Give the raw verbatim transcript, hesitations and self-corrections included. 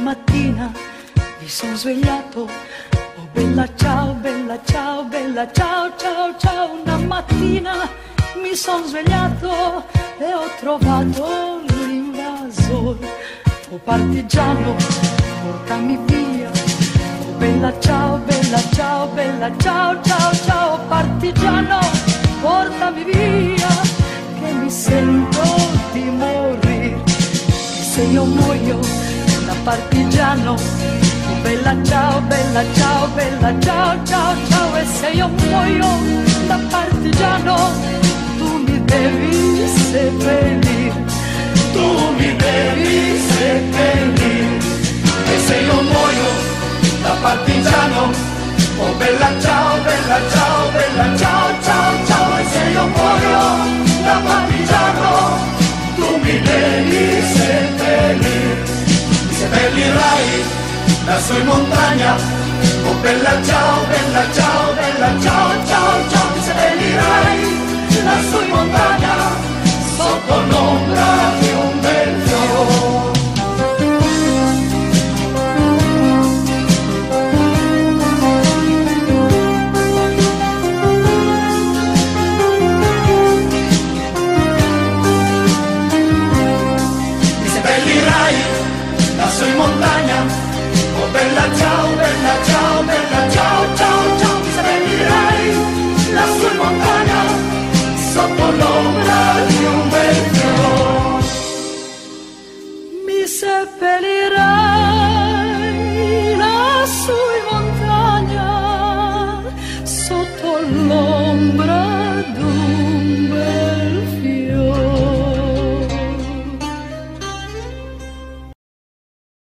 mattina mi sono svegliato, oh bella ciao, bella ciao, bella ciao, ciao, ciao. Una mattina mi sono svegliato e ho trovato l'invasore. Oh partigiano, portami via, oh bella ciao, bella ciao, bella ciao, ciao, ciao. Partigiano, portami via, che mi sento di morire. E se io muoio da partigiano, oh bella ciao, bella ciao, bella ciao, ciao, ciao. E se io muoio da partigiano, tu mi devi seppellire, tu mi devi seppellire. E se io muoio da partigiano, oh bella ciao, bella ciao, bella ciao, ciao, ciao. E se io muoio da partigiano, tu mi devi seppellire. Mi seppellirai lassù in montagna, oh bella ciao, bella ciao, bella ciao, ciao, ciao. Mi seppellirai lassù in montagna, sotto l'ombra di un bel fiore. Mi seppellirai lassù in montagna, oh bella ciao, bella ciao.